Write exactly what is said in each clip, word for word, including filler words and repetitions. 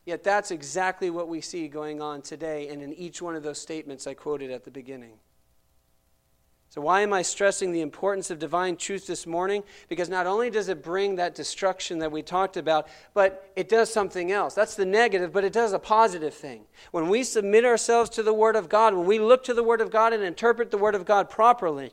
Yet that's exactly what we see going on today and in each one of those statements I quoted at the beginning. So why am I stressing the importance of divine truth this morning? Because not only does it bring that destruction that we talked about, but it does something else. That's the negative, but it does a positive thing. When we submit ourselves to the Word of God, when we look to the Word of God and interpret the Word of God properly,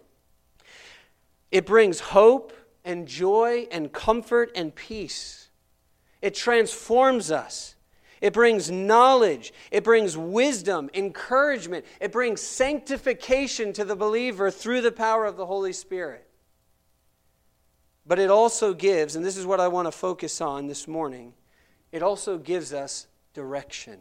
it brings hope and joy and comfort and peace. It transforms us. It brings knowledge. It brings wisdom, encouragement. It brings sanctification to the believer through the power of the Holy Spirit. But it also gives, and this is what I want to focus on this morning, it also gives us direction.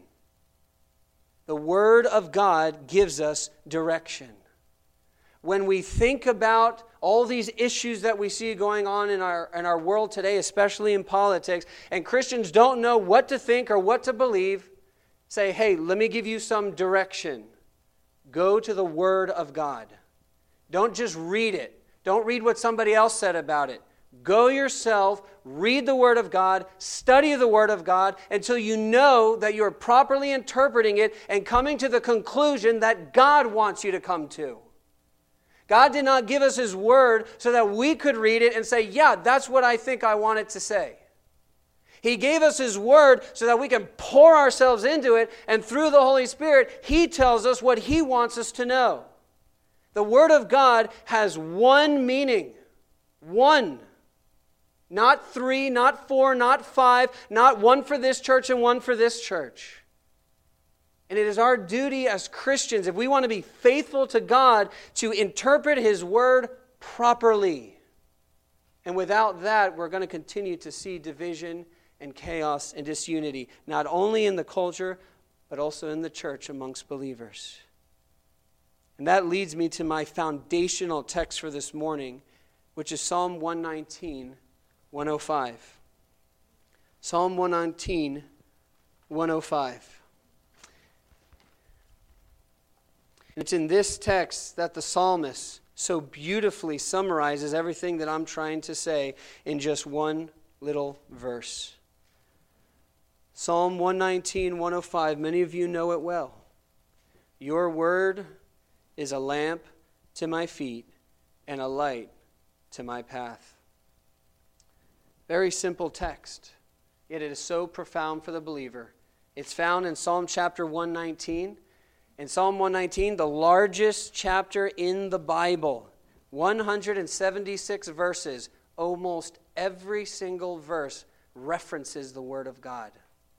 The Word of God gives us direction. When we think about all these issues that we see going on in our, in our world today, especially in politics, and Christians don't know what to think or what to believe, say, hey, let me give you some direction. Go to the Word of God. Don't just read it. Don't read what somebody else said about it. Go yourself, read the Word of God, study the Word of God until you know that you're properly interpreting it and coming to the conclusion that God wants you to come to. God did not give us His Word so that we could read it and say, yeah, that's what I think I want it to say. He gave us His Word so that we can pour ourselves into it, and through the Holy Spirit, He tells us what He wants us to know. The Word of God has one meaning. One. Not three, not four, not five, not one for this church and one for this church. And it is our duty as Christians, if we want to be faithful to God, to interpret His Word properly. And without that, we're going to continue to see division and chaos and disunity, not only in the culture, but also in the church amongst believers. And that leads me to my foundational text for this morning, which is Psalm one nineteen, one oh five. Psalm one nineteen, one oh five. It's in this text that the psalmist so beautifully summarizes everything that I'm trying to say in just one little verse. Psalm one nineteen, one oh five, many of you know it well. Your word is a lamp to my feet and a light to my path. Very simple text, yet it is so profound for the believer. It's found in Psalm chapter one nineteen. In Psalm one nineteen, the largest chapter in the Bible, one hundred seventy-six verses, almost every single verse references the Word of God.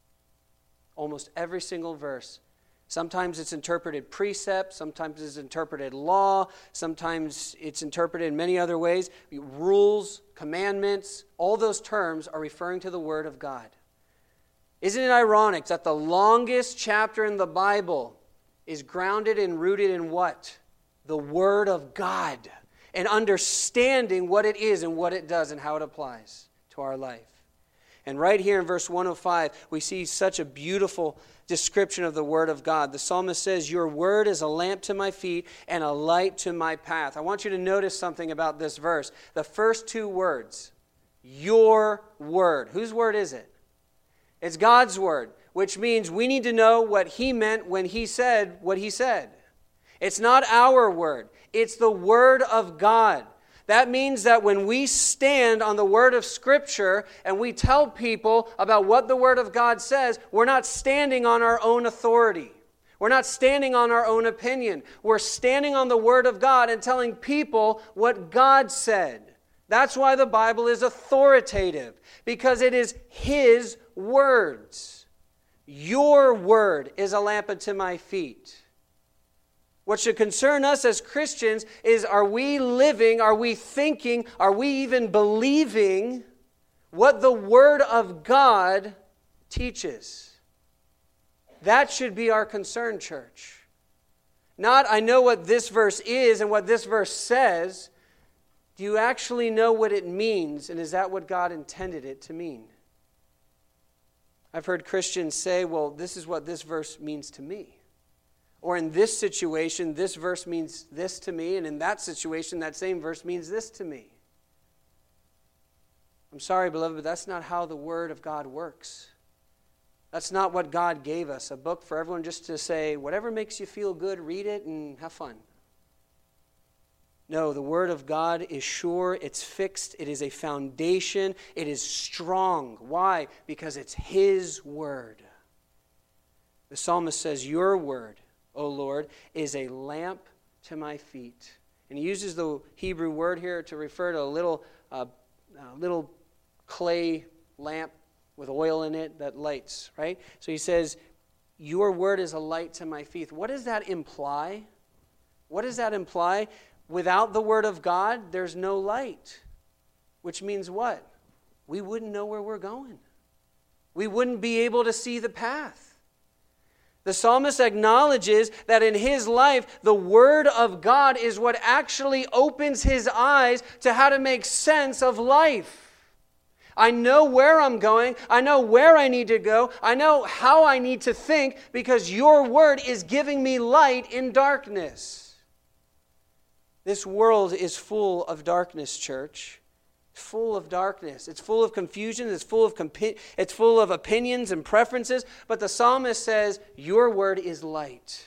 Almost every single verse. Sometimes it's interpreted precept, sometimes it's interpreted law, sometimes it's interpreted in many other ways. Rules, commandments, all those terms are referring to the Word of God. Isn't it ironic that the longest chapter in the Bible is grounded and rooted in what? The Word of God. And understanding what it is and what it does and how it applies to our life. And right here in verse one oh five, we see such a beautiful description of the Word of God. The psalmist says, your word is a lamp to my feet and a light to my path. I want you to notice something about this verse. The first two words, your word. Whose word is it? It's God's word, which means we need to know what He meant when He said what He said. It's not our word. It's the Word of God. That means that when we stand on the Word of Scripture and we tell people about what the Word of God says, we're not standing on our own authority. We're not standing on our own opinion. We're standing on the Word of God and telling people what God said. That's why the Bible is authoritative, because it is His words. Your word is a lamp unto my feet. What should concern us as Christians is, are we living, are we thinking, are we even believing what the Word of God teaches? That should be our concern, church. Not, I know what this verse is and what this verse says. Do you actually know what it means, and is that what God intended it to mean? I've heard Christians say, well, this is what this verse means to me. Or in this situation, this verse means this to me, and in that situation, that same verse means this to me. I'm sorry, beloved, but that's not how the Word of God works. That's not what God gave us, a book for everyone just to say, whatever makes you feel good, read it and have fun. No, the Word of God is sure, it's fixed, it is a foundation, it is strong. Why? Because it's His Word. The psalmist says, your Word, O Lord, is a lamp to my feet. And he uses the Hebrew word here to refer to a little, uh, a little clay lamp with oil in it that lights, right? So he says, your word is a light to my feet. What does that imply? What does that imply? Without the Word of God, there's no light. Which means what? We wouldn't know where we're going. We wouldn't be able to see the path. The psalmist acknowledges that in his life, the Word of God is what actually opens his eyes to how to make sense of life. I know where I'm going. I know where I need to go. I know how I need to think because your Word is giving me light in darkness. This world is full of darkness, church. Full of darkness. It's full of confusion. It's full of compi- it's full of opinions and preferences. But the psalmist says, your word is light.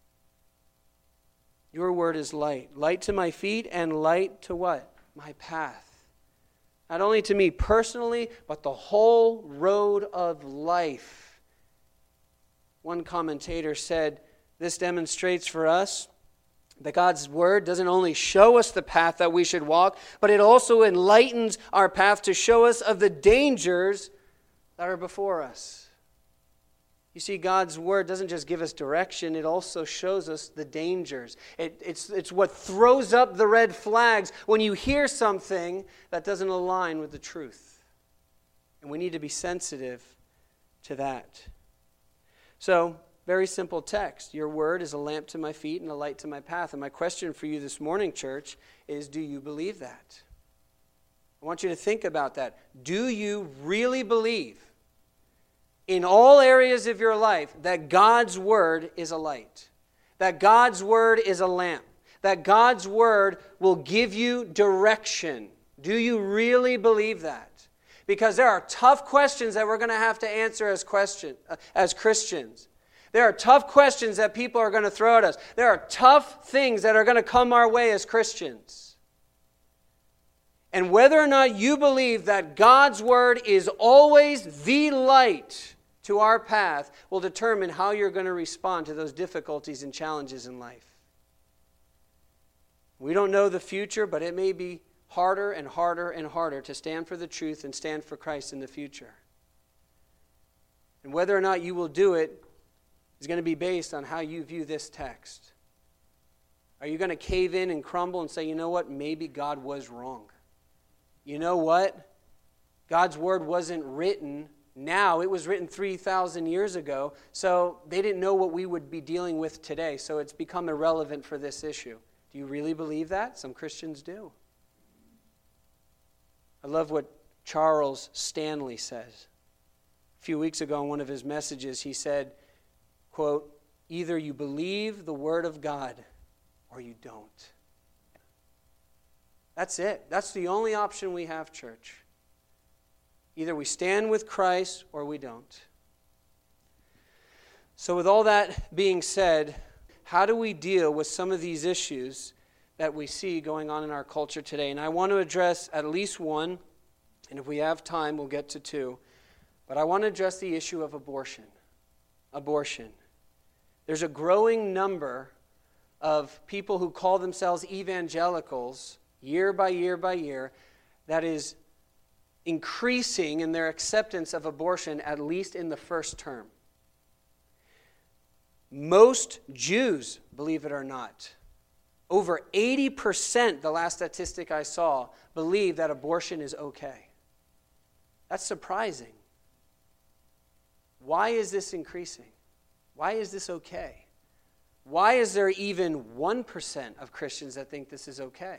Your word is light. Light to my feet and light to what? My path. Not only to me personally, but the whole road of life. One commentator said, this demonstrates for us that God's Word doesn't only show us the path that we should walk, but it also enlightens our path to show us of the dangers that are before us. You see, God's Word doesn't just give us direction, it also shows us the dangers. It, it's, it's what throws up the red flags when you hear something that doesn't align with the truth. And we need to be sensitive to that. So, very simple text. Your word is a lamp to my feet and a light to my path. And my question for you this morning, church, is do you believe that? I want you to think about that. Do you really believe in all areas of your life that God's word is a light? That God's word is a lamp? That God's word will give you direction? Do you really believe that? Because there are tough questions that we're going to have to answer as question, uh, as Christians. There are tough questions that people are going to throw at us. There are tough things that are going to come our way as Christians. And whether or not you believe that God's word is always the light to our path will determine how you're going to respond to those difficulties and challenges in life. We don't know the future, but it may be harder and harder and harder to stand for the truth and stand for Christ in the future. And whether or not you will do it is going to be based on how you view this text. Are you going to cave in and crumble and say, you know what, maybe God was wrong? You know what? God's word wasn't written now. It was written three thousand years ago, so they didn't know what we would be dealing with today, so it's become irrelevant for this issue. Do you really believe that? Some Christians do. I love what Charles Stanley says. A few weeks ago in one of his messages, he said, quote, either you believe the Word of God or you don't. That's it. That's the only option we have, church. Either we stand with Christ or we don't. So with all that being said, how do we deal with some of these issues that we see going on in our culture today? And I want to address at least one, and if we have time, we'll get to two. But I want to address the issue of abortion. Abortion. There's a growing number of people who call themselves evangelicals, year by year by year, that is increasing in their acceptance of abortion, at least in the first term. Most Jews, believe it or not, over eighty percent, the last statistic I saw, believe that abortion is okay. That's surprising. Why is this increasing? Why is this okay? Why is there even one percent of Christians that think this is okay?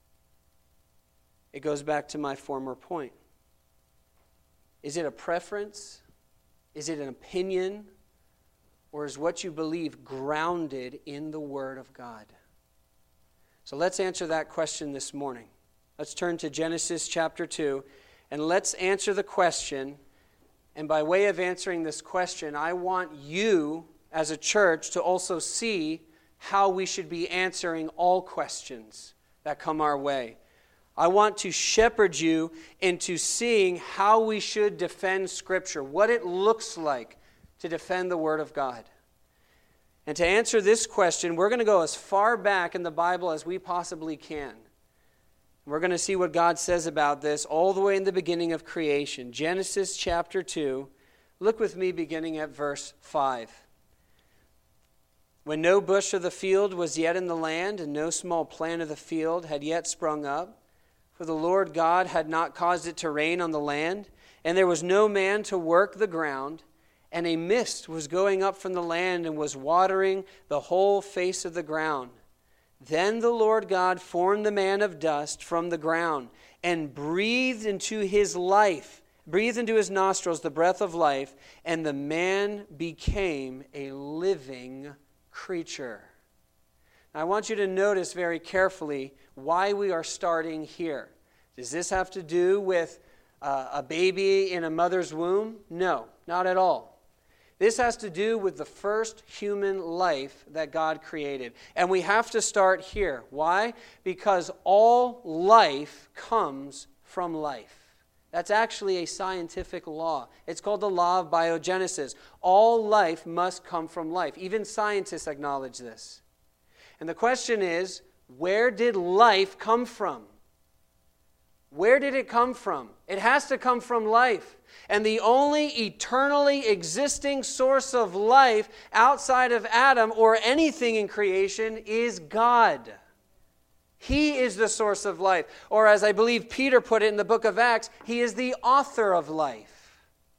It goes back to my former point. Is it a preference? Is it an opinion? Or is what you believe grounded in the Word of God? So let's answer that question this morning. Let's turn to Genesis chapter two, and let's answer the question, And by way of answering this question, I want you as a church to also see how we should be answering all questions that come our way. I want to shepherd you into seeing how we should defend Scripture, what it looks like to defend the Word of God. And to answer this question, we're going to go as far back in the Bible as we possibly can. We're going to see what God says about this all the way in the beginning of creation. Genesis chapter two. Look with me beginning at verse five. When no bush of the field was yet in the land, and no small plant of the field had yet sprung up, for the Lord God had not caused it to rain on the land, and there was no man to work the ground, and a mist was going up from the land and was watering the whole face of the ground. Then the Lord God formed the man of dust from the ground, and breathed into his life, breathed into his nostrils the breath of life, and the man became a living creature. Now, I want you to notice very carefully why we are starting here. Does this have to do with uh, a baby in a mother's womb? No, not at all. This has to do with the first human life that God created. And we have to start here. Why? Because all life comes from life. That's actually a scientific law. It's called the law of biogenesis. All life must come from life. Even scientists acknowledge this. And the question is, where did life come from? Where did it come from? It has to come from life. And the only eternally existing source of life outside of Adam or anything in creation is God. He is the source of life. Or as I believe Peter put it in the book of Acts, he is the author of life.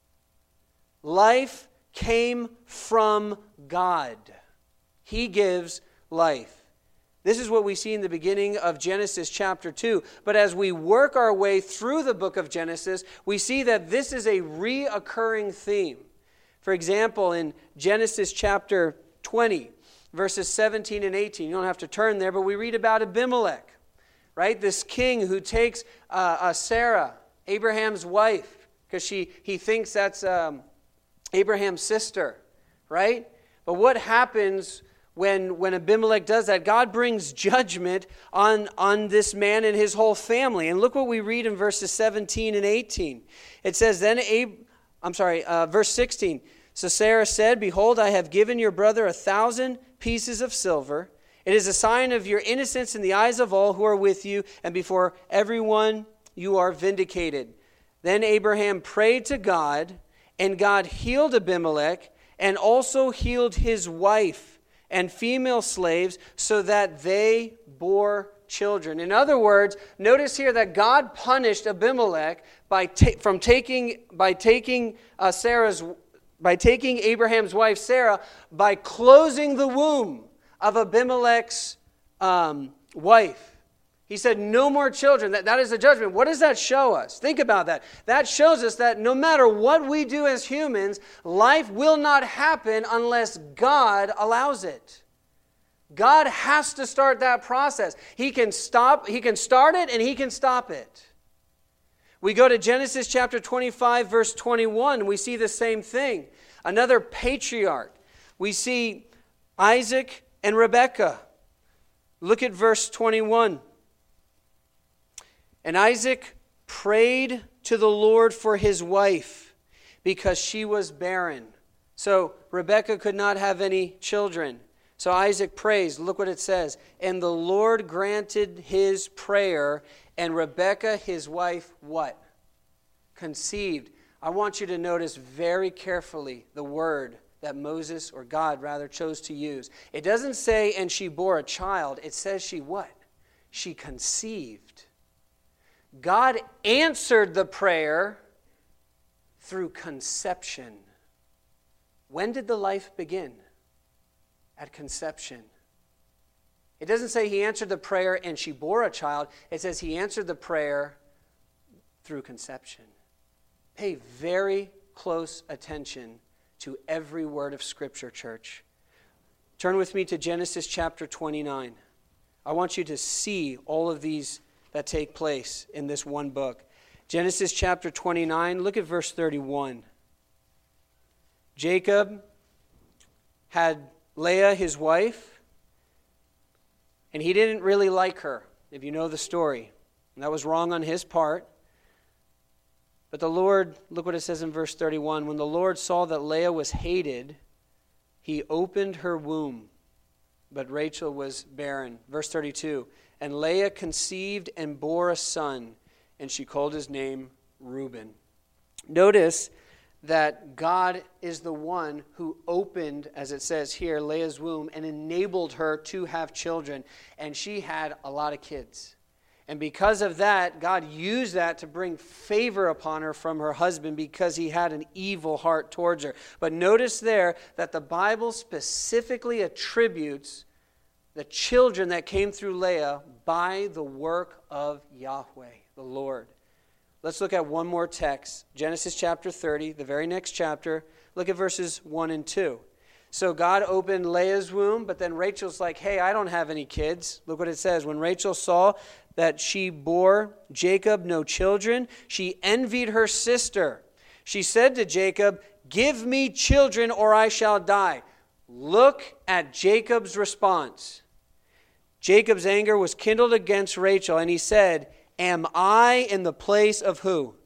Life came from God. He gives life. This is what we see in the beginning of Genesis chapter two. But as we work our way through the book of Genesis, we see that this is a reoccurring theme. For example, in Genesis chapter twenty, verses seventeen and eighteen, you don't have to turn there, but we read about Abimelech, right? This king who takes uh, uh, Sarah, Abraham's wife, because she he thinks that's um, Abraham's sister, right? But what happens When, when Abimelech does that? God brings judgment on, on this man and his whole family. And look what we read in verses seventeen and eighteen. It says, then Ab- I'm sorry, uh, verse sixteen. So Sarah said, behold, I have given your brother a thousand pieces of silver. It is a sign of your innocence in the eyes of all who are with you, and before everyone you are vindicated. Then Abraham prayed to God, and God healed Abimelech, and also healed his wife and female slaves, so that they bore children. In other words, notice here that God punished Abimelech by ta- from taking by taking uh, Sarah's by taking Abraham's wife Sarah by closing the womb of Abimelech's um, wife. He said, no more children. That, that is a judgment. What does that show us? Think about that. That shows us that no matter what we do as humans, life will not happen unless God allows it. God has to start that process. He can stop, he can start it and he can stop it. We go to Genesis chapter twenty-five, verse twenty-one, and we see the same thing. Another patriarch. We see Isaac and Rebekah. Look at verse twenty-one. And Isaac prayed to the Lord for his wife because she was barren. So Rebekah could not have any children. So Isaac prays. Look what it says. And the Lord granted his prayer, and Rebekah, his wife, what? Conceived. I want you to notice very carefully the word that Moses, or God rather, chose to use. It doesn't say, and she bore a child. It says she what? She conceived. God answered the prayer through conception. When did the life begin? At conception. It doesn't say he answered the prayer and she bore a child. It says he answered the prayer through conception. Pay very close attention to every word of Scripture, church. Turn with me to Genesis chapter twenty-nine. I want you to see all of these that take place in this one book. Genesis chapter twenty-nine, look at verse thirty-one. Jacob had Leah, his wife, and he didn't really like her, if you know the story. And that was wrong on his part. But the Lord, look what it says in verse thirty-one, when the Lord saw that Leah was hated, he opened her womb, but Rachel was barren. Verse thirty-two, and Leah conceived and bore a son, and she called his name Reuben. Notice that God is the one who opened, as it says here, Leah's womb and enabled her to have children. And she had a lot of kids. And because of that, God used that to bring favor upon her from her husband because he had an evil heart towards her. But notice there that the Bible specifically attributes the children that came through Leah by the work of Yahweh, the Lord. Let's look at one more text. Genesis chapter thirty, the very next chapter. Look at verses one and two. So God opened Leah's womb, but then Rachel's like, hey, I don't have any kids. Look what it says. When Rachel saw that she bore Jacob no children, she envied her sister. She said to Jacob, give me children or I shall die. Look at Jacob's response. Jacob's anger was kindled against Rachel, and he said, am I in the place of who?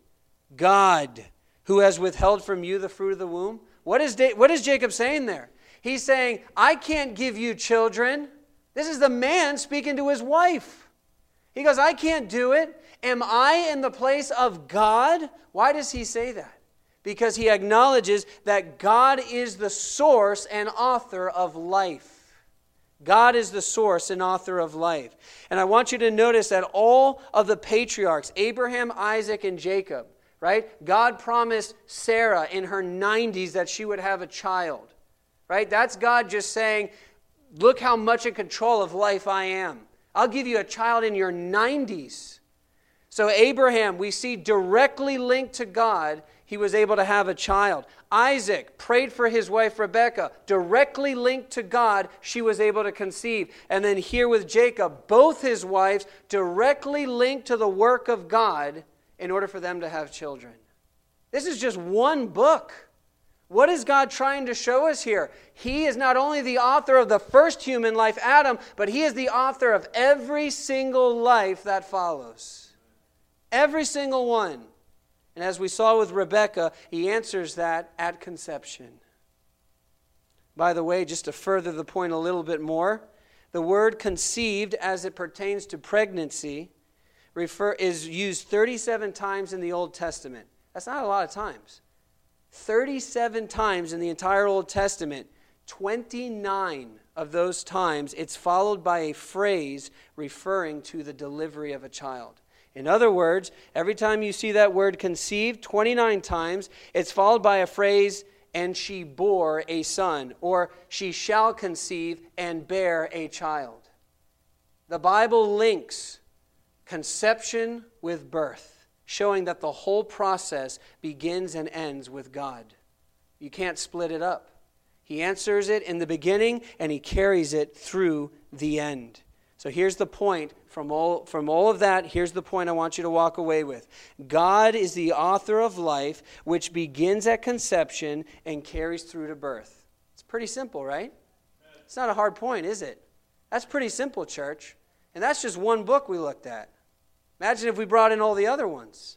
God, who has withheld from you the fruit of the womb? What is, da- what is Jacob saying there? He's saying, I can't give you children. This is the man speaking to his wife. He goes, I can't do it. Am I in the place of God? Why does he say that? Because he acknowledges that God is the source and author of life. God is the source and author of life. And I want you to notice that all of the patriarchs, Abraham, Isaac, and Jacob, right? God promised Sarah in her nineties that she would have a child, right? That's God just saying, look how much in control of life I am. I'll give you a child in your nineties. So Abraham, we see directly linked to God, he was able to have a child. Isaac prayed for his wife Rebekah, directly linked to God, she was able to conceive. And then here with Jacob, both his wives directly linked to the work of God in order for them to have children. This is just one book. What is God trying to show us here? He is not only the author of the first human life, Adam, but he is the author of every single life that follows. Every single one. And as we saw with Rebekah, he answers that at conception. By the way, just to further the point a little bit more, the word conceived as it pertains to pregnancy refer, is used thirty-seven times in the Old Testament. That's not a lot of times. thirty-seven times in the entire Old Testament, twenty-nine of those times, it's followed by a phrase referring to the delivery of a child. In other words, every time you see that word conceived, twenty-nine times, it's followed by a phrase, and she bore a son, or she shall conceive and bear a child. The Bible links conception with birth, showing that the whole process begins and ends with God. You can't split it up. He answers it in the beginning, and he carries it through the end. So here's the point. From all, from all of that, here's the point I want you to walk away with. God is the author of life, which begins at conception and carries through to birth. It's pretty simple, right? It's not a hard point, is it? That's pretty simple, church. And that's just one book we looked at. Imagine if we brought in all the other ones.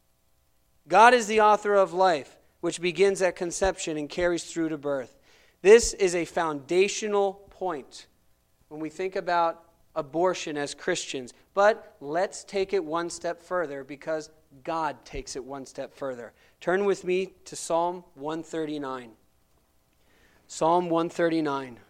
God is the author of life, which begins at conception and carries through to birth. This is a foundational point when we think about abortion as Christians. But let's take it one step further because God takes it one step further. Turn with me to Psalm one thirty-nine. Psalm one thirty-nine.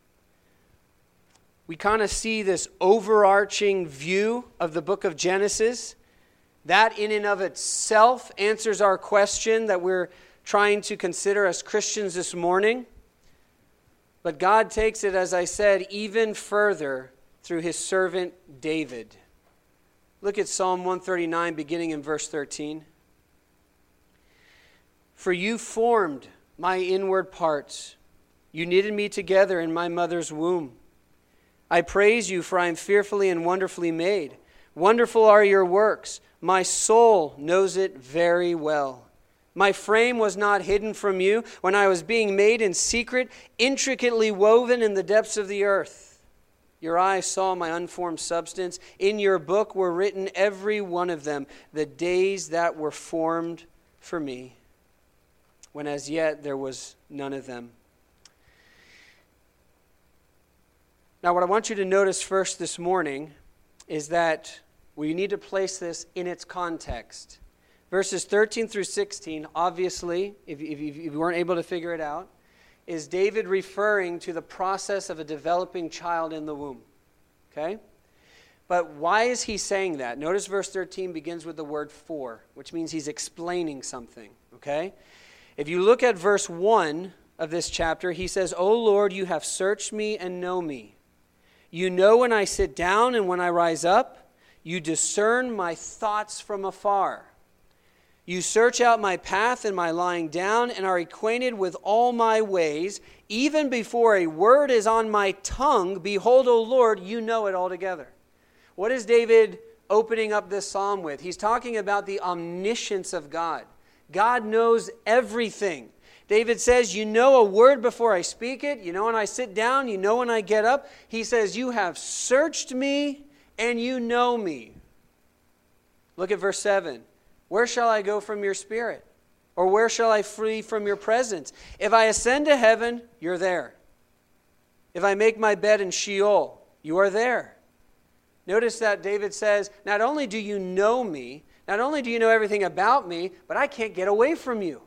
We kind of see this overarching view of the book of Genesis. That in and of itself answers our question that we're trying to consider as Christians this morning. But God takes it, as I said, even further through his servant David. Look at Psalm one thirty-nine, beginning in verse thirteen. For you formed my inward parts. You knitted me together in my mother's womb. I praise you, for I am fearfully and wonderfully made. Wonderful are your works. My soul knows it very well. My frame was not hidden from you when I was being made in secret, intricately woven in the depths of the earth. Your eyes saw my unformed substance. In your book were written, every one of them, the days that were formed for me, when as yet there was none of them. Now, what I want you to notice first this morning is that we need to place this in its context. Verses thirteen through sixteen, obviously, if, if, if you weren't able to figure it out, is David referring to the process of a developing child in the womb. Okay? But why is he saying that? Notice verse thirteen begins with the word for, which means he's explaining something. Okay? If you look at verse one of this chapter, he says, O Lord, you have searched me and know me. You know when I sit down and when I rise up. You discern my thoughts from afar. You search out my path and my lying down and are acquainted with all my ways. Even before a word is on my tongue, behold, O Lord, you know it altogether. What is David opening up this psalm with? He's talking about the omniscience of God. God knows everything. David says, you know a word before I speak it. You know when I sit down. You know when I get up. He says, you have searched me and you know me. Look at verse seven. Where shall I go from your spirit? Or where shall I flee from your presence? If I ascend to heaven, you're there. If I make my bed in Sheol, you are there. Notice that David says, not only do you know me, not only do you know everything about me, but I can't get away from you.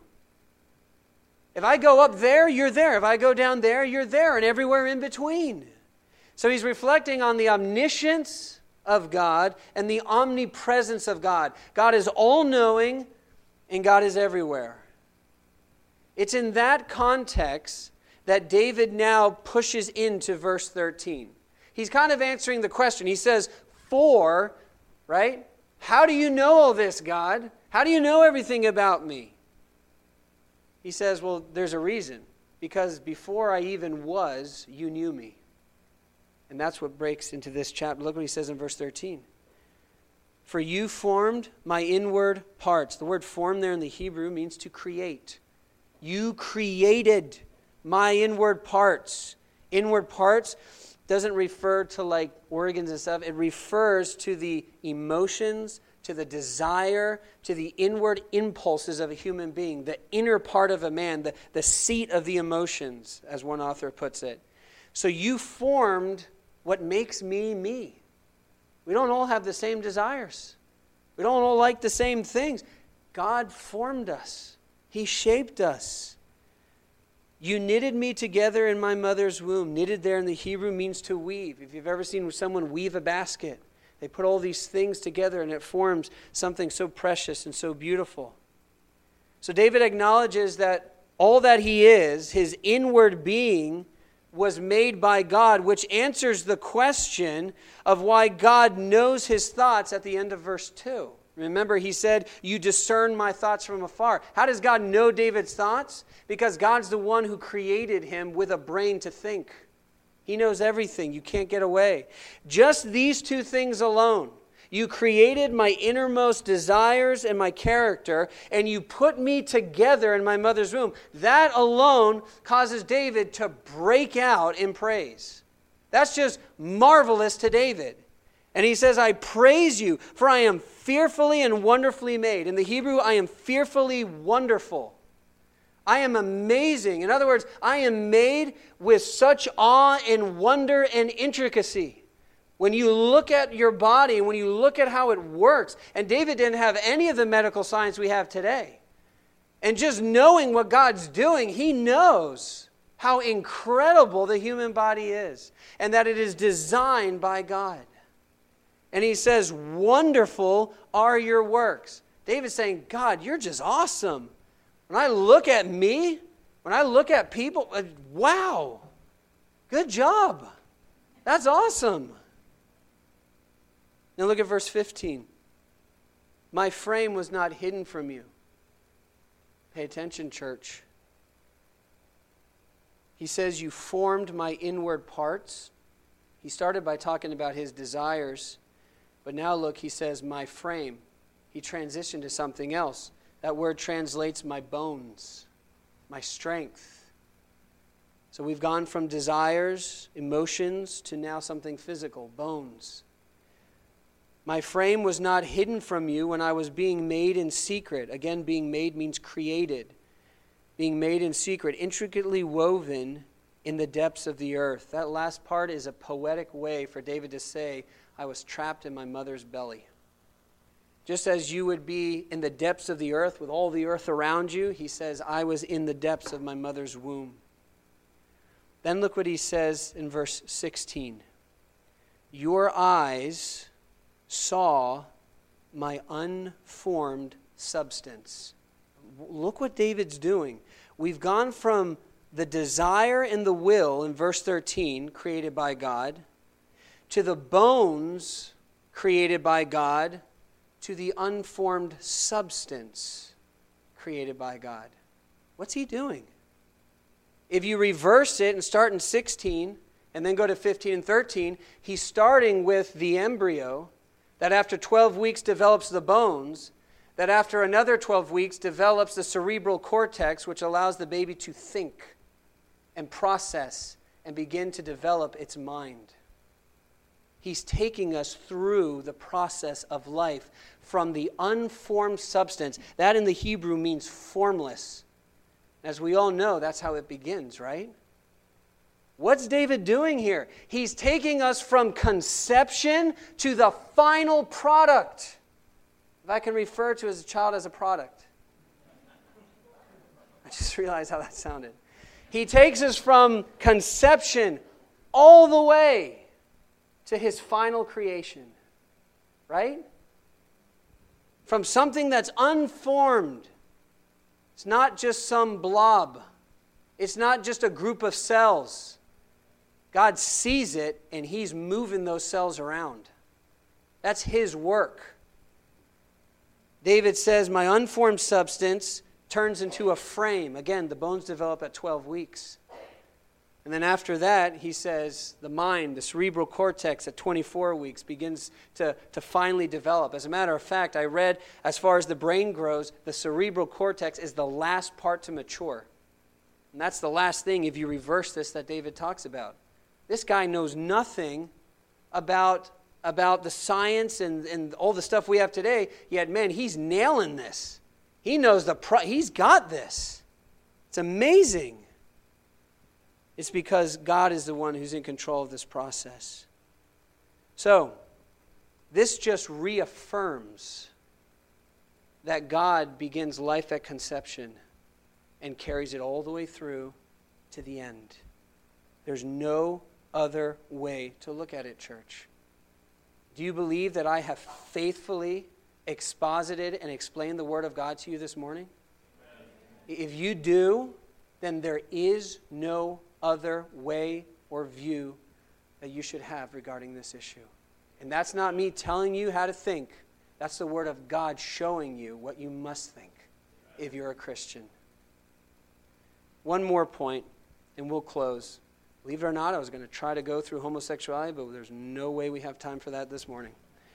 If I go up there, you're there. If I go down there, you're there, and everywhere in between. So he's reflecting on the omniscience of God and the omnipresence of God. God is all-knowing and God is everywhere. It's in that context that David now pushes into verse thirteen. He's kind of answering the question. He says, for, right? How do you know all this, God? How do you know everything about me? He says, well, there's a reason. Because before I even was, you knew me. And that's what breaks into this chapter. Look what he says in verse thirteen. For you formed my inward parts. The word form there in the Hebrew means to create. You created my inward parts. Inward parts doesn't refer to like organs and stuff. It refers to the emotions, to the desire, to the inward impulses of a human being, the inner part of a man, the, the seat of the emotions, as one author puts it. So you formed what makes me me. We don't all have the same desires. We don't all like the same things. God formed us. He shaped us. You knitted me together in my mother's womb. Knitted there in the Hebrew means to weave. If you've ever seen someone weave a basket, they put all these things together and it forms something so precious and so beautiful. So David acknowledges that all that he is, his inward being, was made by God, which answers the question of why God knows his thoughts at the end of verse two. Remember, he said, you discern my thoughts from afar. How does God know David's thoughts? Because God's the one who created him with a brain to think. He knows everything. You can't get away. Just these two things alone. You created my innermost desires and my character, and you put me together in my mother's womb. That alone causes David to break out in praise. That's just marvelous to David. And he says, I praise you, for I am fearfully and wonderfully made. In the Hebrew, I am fearfully wonderful. I am amazing. In other words, I am made with such awe and wonder and intricacy. When you look at your body, when you look at how it works, and David didn't have any of the medical science we have today. And just knowing what God's doing, he knows how incredible the human body is and that it is designed by God. And he says, wonderful are your works. David's saying, God, you're just awesome. When I look at me, when I look at people, wow, good job. That's awesome. Now look at verse fifteen. My frame was not hidden from you. Pay attention, church. He says, you formed my inward parts. He started by talking about his desires. But now look, he says, my frame. He transitioned to something else. That word translates my bones, my strength. So we've gone from desires, emotions, to now something physical, bones. My frame was not hidden from you when I was being made in secret. Again, being made means created. Being made in secret, intricately woven in the depths of the earth. That last part is a poetic way for David to say, I was trapped in my mother's belly. Just as you would be in the depths of the earth with all the earth around you, he says, I was in the depths of my mother's womb. Then look what he says in verse sixteen. Your eyes saw my unformed substance. Look what David's doing. We've gone from the desire and the will in verse thirteen, created by God, to the bones created by God, to the unformed substance created by God. What's he doing? If you reverse it and start in sixteen and then go to fifteen and thirteen, he's starting with the embryo that after twelve weeks develops the bones, that after another twelve weeks develops the cerebral cortex, which allows the baby to think and process and begin to develop its mind. He's taking us through the process of life from the unformed substance. That in the Hebrew means formless. As we all know, that's how it begins, right? What's David doing here? He's taking us from conception to the final product. If I can refer to as a child as a product. I just realized how that sounded. He takes us from conception all the way to his final creation. Right? From something that's unformed. It's not just some blob. It's not just a group of cells. God sees it and he's moving those cells around. That's his work. David says, my unformed substance turns into a frame. Again, the bones develop at twelve weeks. And then after that, he says, the mind, the cerebral cortex at twenty-four weeks begins to, to finally develop. As a matter of fact, I read, as far as the brain grows, the cerebral cortex is the last part to mature. And that's the last thing, if you reverse this, that David talks about. This guy knows nothing about about the science and, and all the stuff we have today, yet, man, he's nailing this. He knows the, pro- he's got this. It's amazing. It's because God is the one who's in control of this process. So, this just reaffirms that God begins life at conception and carries it all the way through to the end. There's no other way to look at it, church. Do you believe that I have faithfully exposited and explained the Word of God to you this morning? Amen. If you do, then there is no other way or view that you should have regarding this issue. And that's not me telling you how to think. That's the Word of God showing you what you must think if you're a Christian. One more point, and we'll close. Believe it or not, I was going to try to go through homosexuality, but there's no way we have time for that this morning.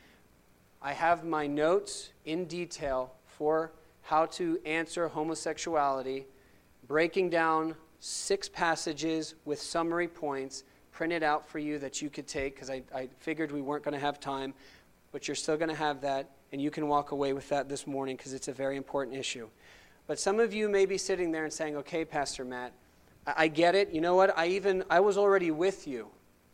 I have my notes in detail for how to answer homosexuality, breaking down six passages with summary points printed out for you that you could take, because I, I figured we weren't going to have time, but you're still going to have that, and you can walk away with that this morning because it's a very important issue. But some of you may be sitting there and saying, okay, Pastor Matt, I get it. You know what? I even I was already with you.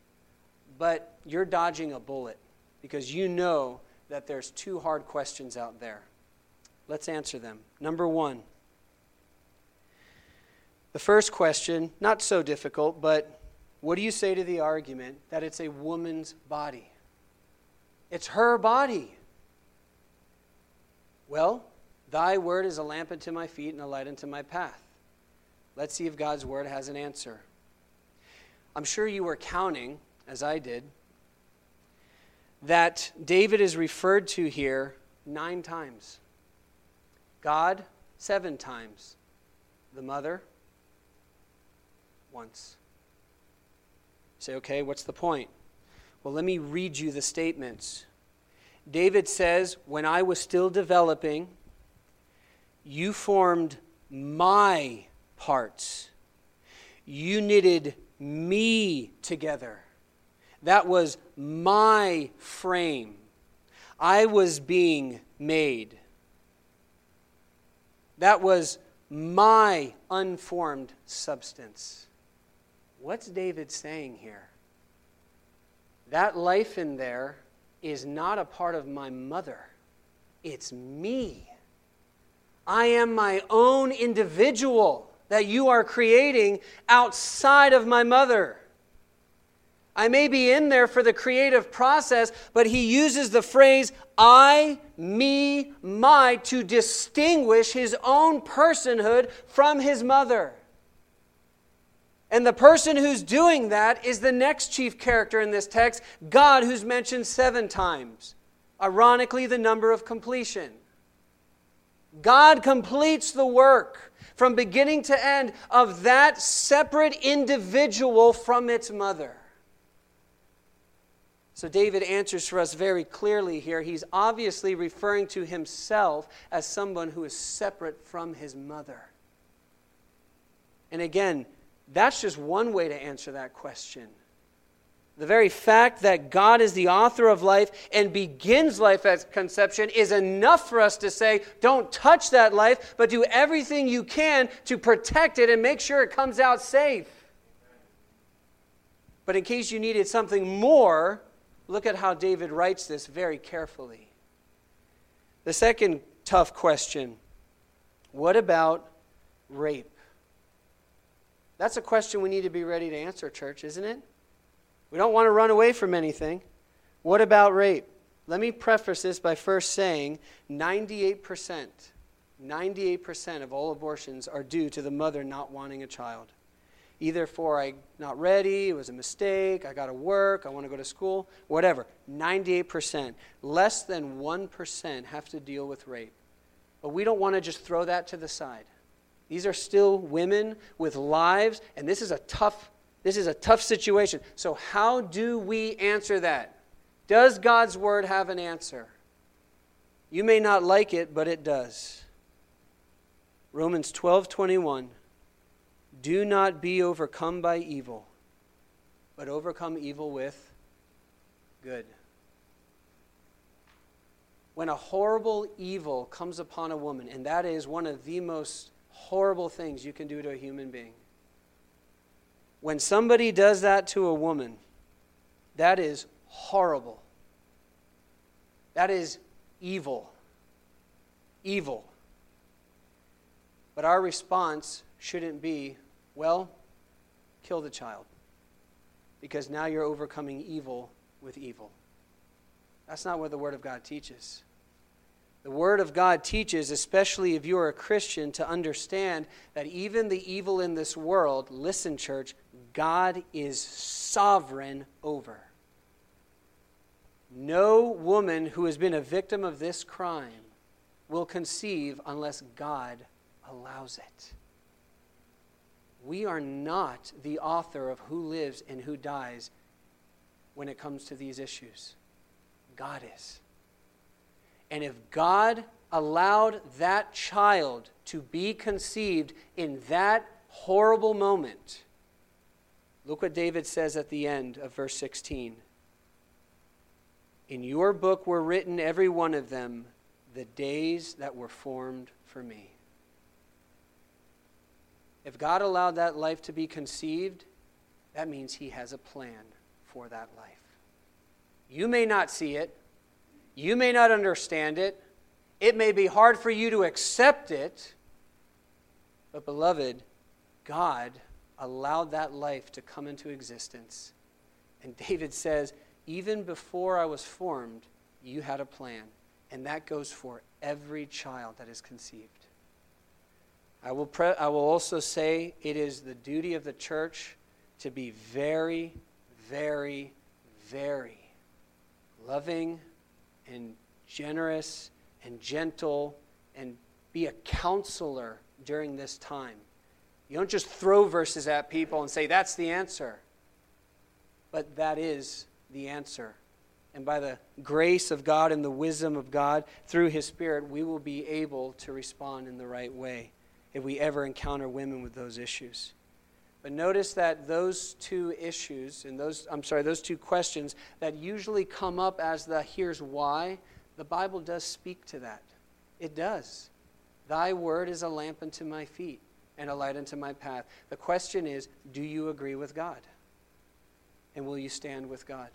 But you're dodging a bullet because you know that there's two hard questions out there. Let's answer them. Number one. The first question, not so difficult, but what do you say to the argument that it's a woman's body? It's her body. Well, thy word is a lamp unto my feet and a light unto my path. Let's see if God's word has an answer. I'm sure you were counting, as I did, that David is referred to here nine times. God, seven times. The mother, once. You say, okay, what's the point? Well, let me read you the statements. David says, when I was still developing, You formed my parts. You knitted me together. That was my frame. I was being made. That was my unformed substance. What's David saying here? That life in there is not a part of my mother. It's me. I am my own individual that you are creating outside of my mother. I may be in there for the creative process, but he uses the phrase I, me, my to distinguish his own personhood from his mother. And the person who's doing that is the next chief character in this text, God, who's mentioned seven times. Ironically, the number of completion. God completes the work from beginning to end of that separate individual from its mother. So David answers for us very clearly here. He's obviously referring to himself as someone who is separate from his mother. And again, that's just one way to answer that question. The very fact that God is the author of life and begins life at conception is enough for us to say, don't touch that life, but do everything you can to protect it and make sure it comes out safe. But in case you needed something more, look at how David writes this very carefully. The second tough question, what about rape? That's a question we need to be ready to answer, church, isn't it? We don't want to run away from anything. What about rape? Let me preface this by first saying ninety-eight percent, ninety-eight percent of all abortions are due to the mother not wanting a child. Either for I'm not ready, it was a mistake, I got to work, I want to go to school, whatever. ninety-eight percent. Less than one percent have to deal with rape. But we don't want to just throw that to the side. These are still women with lives, and this is a tough This is a tough situation. So how do we answer that? Does God's word have an answer? You may not like it, but it does. Romans twelve twenty-one. Do not be overcome by evil, but overcome evil with good. When a horrible evil comes upon a woman, and that is one of the most horrible things you can do to a human being. When somebody does that to a woman, that is horrible. That is evil. Evil. But our response shouldn't be, well, kill the child. Because now you're overcoming evil with evil. That's not what the Word of God teaches. The Word of God teaches, especially if you're a Christian, to understand that even the evil in this world, listen, church, God is sovereign over. No woman who has been a victim of this crime will conceive unless God allows it. We are not the author of who lives and who dies when it comes to these issues. God is. And if God allowed that child to be conceived in that horrible moment, look what David says at the end of verse sixteen. In your book were written, every one of them, the days that were formed for me. If God allowed that life to be conceived, that means he has a plan for that life. You may not see it. You may not understand it. It may be hard for you to accept it. But beloved, God allowed that life to come into existence. And David says, even before I was formed, you had a plan. And that goes for every child that is conceived. I will, pre- I will also say it is the duty of the church to be very, very, very loving and generous and gentle and be a counselor during this time. You don't just throw verses at people and say, that's the answer. But that is the answer. And by the grace of God and the wisdom of God, through His Spirit, we will be able to respond in the right way if we ever encounter women with those issues. But notice that those two issues, and those, I'm sorry, those two questions that usually come up as the here's why, the Bible does speak to that. It does. Thy word is a lamp unto my feet and a light unto my path. The question is, do you agree with God? And will you stand with God?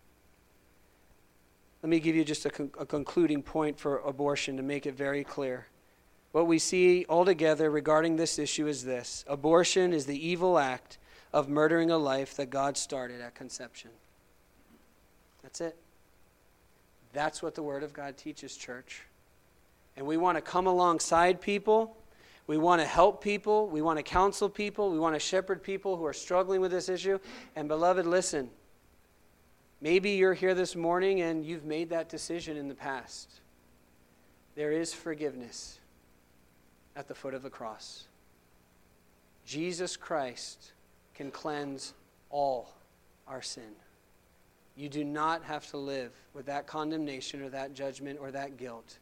Let me give you just a, con- a concluding point for abortion to make it very clear. What we see altogether regarding this issue is this: abortion is the evil act of murdering a life that God started at conception. That's it. That's what the Word of God teaches, church. And we want to come alongside people. We want to help people. We want to counsel people. We want to shepherd people who are struggling with this issue. And beloved, listen. Maybe you're here this morning and you've made that decision in the past. There is forgiveness at the foot of the cross. Jesus Christ can cleanse all our sin. You do not have to live with that condemnation or that judgment or that guilt.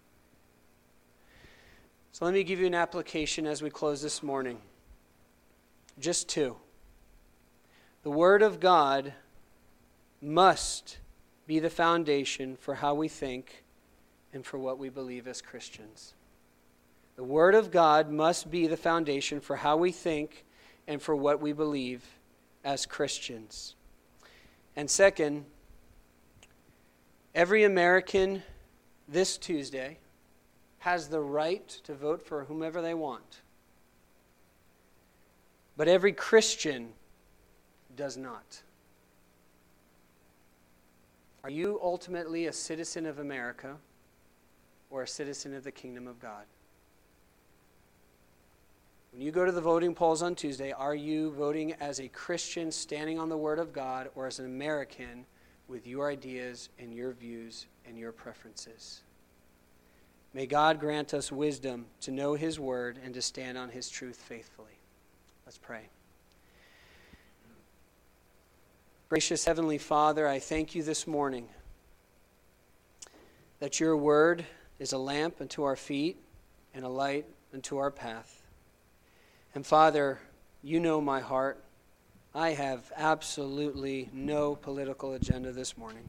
So let me give you an application as we close this morning. Just two. The Word of God must be the foundation for how we think and for what we believe as Christians. The Word of God must be the foundation for how we think and for what we believe as Christians. And second, every American this Tuesday has the right to vote for whomever they want. But every Christian does not. Are you ultimately a citizen of America or a citizen of the kingdom of God? When you go to the voting polls on Tuesday, are you voting as a Christian standing on the Word of God or as an American with your ideas and your views and your preferences? May God grant us wisdom to know His Word and to stand on His truth faithfully. Let's pray. Gracious Heavenly Father, I thank you this morning that your Word is a lamp unto our feet and a light unto our path. And Father, you know my heart. I have absolutely no political agenda this morning.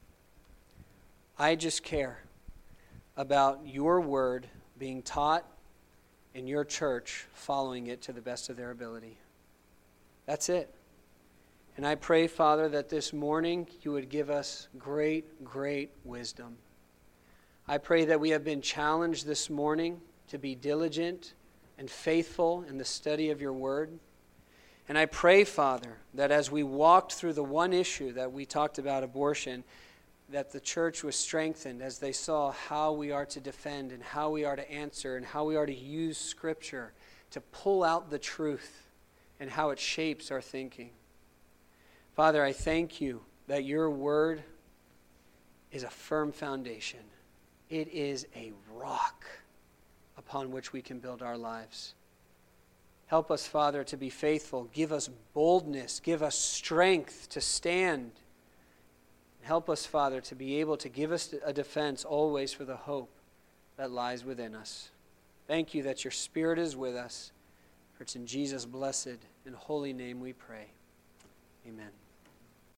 I just care about your word being taught and your church following it to the best of their ability. That's it. And I pray, Father, that this morning you would give us great, great wisdom. I pray that we have been challenged this morning to be diligent and faithful in the study of your word. And I pray, Father, that as we walked through the one issue that we talked about, abortion, that the church was strengthened as they saw how we are to defend and how we are to answer and how we are to use Scripture to pull out the truth and how it shapes our thinking. Father, I thank you that your word is a firm foundation. It is a rock upon which we can build our lives. Help us, Father, to be faithful. Give us boldness. Give us strength to stand. Help us, Father, to be able to give us a defense always for the hope that lies within us. Thank you that your Spirit is with us. For it's in Jesus' blessed and holy name we pray. Amen.